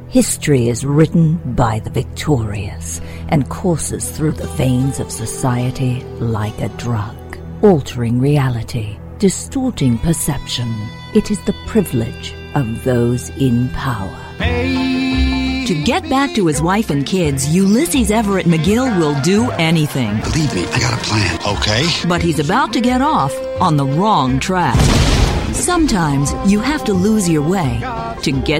History is written by the victorious and courses through the veins of society like a drug, altering reality, distorting perception. It is the privilege of those in power. To get back to his wife and kids, Ulysses Everett McGill will do anything. Believe me, I got a plan. Okay. But he's about to get off on the wrong track. Sometimes you have to lose your way to get